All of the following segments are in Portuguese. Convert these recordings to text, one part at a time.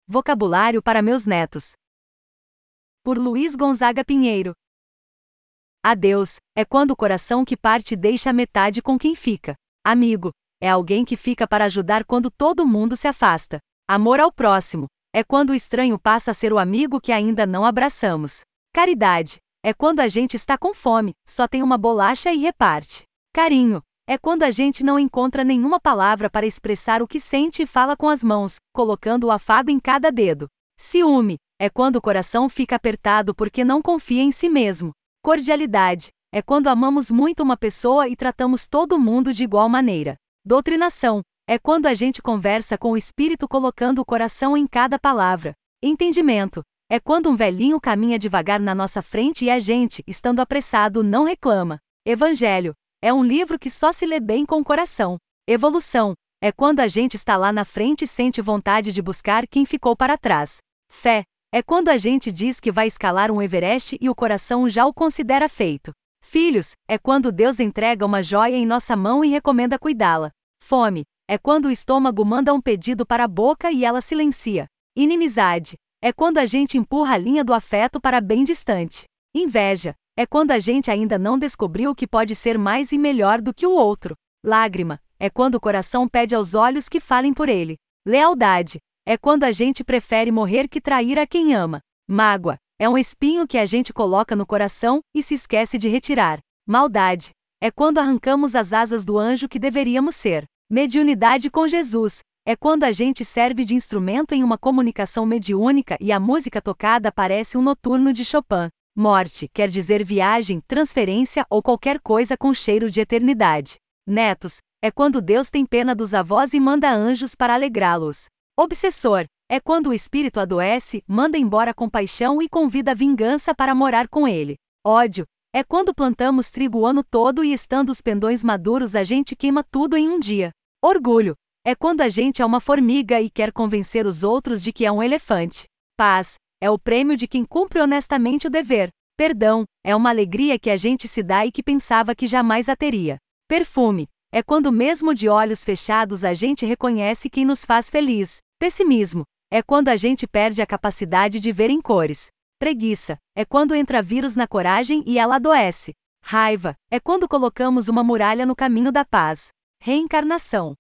Vocabulário para meus netos. Por Luiz Gonzaga Pinheiro. Adeus é quando o coração que parte deixa a metade com quem fica. Amigo é alguém que fica para ajudar quando todo mundo se afasta. Amor ao próximo é quando o estranho passa a ser o amigo que ainda não abraçamos. Caridade é quando a gente está com fome, só tem uma bolacha e reparte. Carinho é quando a gente não encontra nenhuma palavra para expressar o que sente e fala com as mãos, colocando o afago em cada dedo. Ciúme é quando o coração fica apertado porque não confia em si mesmo. Cordialidade é quando amamos muito uma pessoa e tratamos todo mundo de igual maneira. Doutrinação é quando a gente conversa com o espírito colocando o coração em cada palavra. Entendimento é quando um velhinho caminha devagar na nossa frente e a gente, estando apressado, não reclama. Evangelho é um livro que só se lê bem com o coração. Evolução é quando a gente está lá na frente e sente vontade de buscar quem ficou para trás. Fé é quando a gente diz que vai escalar um Everest e o coração já o considera feito. Filhos é quando Deus entrega uma joia em nossa mão e recomenda cuidá-la. Fome é quando o estômago manda um pedido para a boca e ela silencia. Inimizade é quando a gente empurra a linha do afeto para bem distante. Inveja é quando a gente ainda não descobriu o que pode ser mais e melhor do que o outro. Lágrima é quando o coração pede aos olhos que falem por ele. Lealdade é quando a gente prefere morrer que trair a quem ama. Mágoa é um espinho que a gente coloca no coração e se esquece de retirar. Maldade é quando arrancamos as asas do anjo que deveríamos ser. Mediunidade com Jesus é quando a gente serve de instrumento em uma comunicação mediúnica e a música tocada parece um noturno de Chopin. Morte quer dizer viagem, transferência ou qualquer coisa com cheiro de eternidade. Netos é quando Deus tem pena dos avós e manda anjos para alegrá-los. Obsessor é quando o espírito adoece, manda embora compaixão e convida a vingança para morar com ele. Ódio é quando plantamos trigo o ano todo e estando os pendões maduros a gente queima tudo em um dia. Orgulho é quando a gente é uma formiga e quer convencer os outros de que é um elefante. Paz é o prêmio de quem cumpre honestamente o dever. Perdão é uma alegria que a gente se dá e que pensava que jamais a teria. Perfume é quando mesmo de olhos fechados a gente reconhece quem nos faz feliz. Pessimismo é quando a gente perde a capacidade de ver em cores. Preguiça é quando entra vírus na coragem e ela adoece. Raiva é quando colocamos uma muralha no caminho da paz. Reencarnação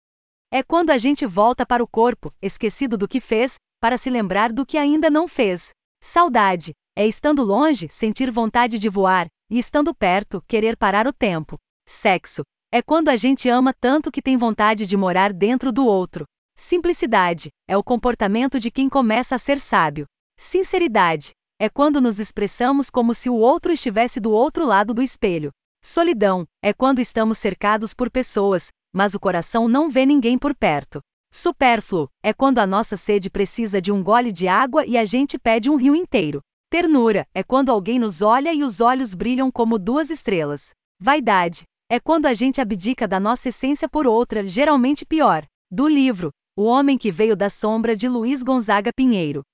é quando a gente volta para o corpo, esquecido do que fez, para se lembrar do que ainda não fez. Saudade é estando longe, sentir vontade de voar, e estando perto, querer parar o tempo. Sexo é quando a gente ama tanto que tem vontade de morar dentro do outro. Simplicidade é o comportamento de quem começa a ser sábio. Sinceridade é quando nos expressamos como se o outro estivesse do outro lado do espelho. Solidão é quando estamos cercados por pessoas, mas o coração não vê ninguém por perto. Supérfluo é quando a nossa sede precisa de um gole de água e a gente pede um rio inteiro. Ternura é quando alguém nos olha e os olhos brilham como 2 estrelas. Vaidade é quando a gente abdica da nossa essência por outra, geralmente pior. Do livro O Homem que Veio da Sombra, de Luiz Gonzaga Pinheiro.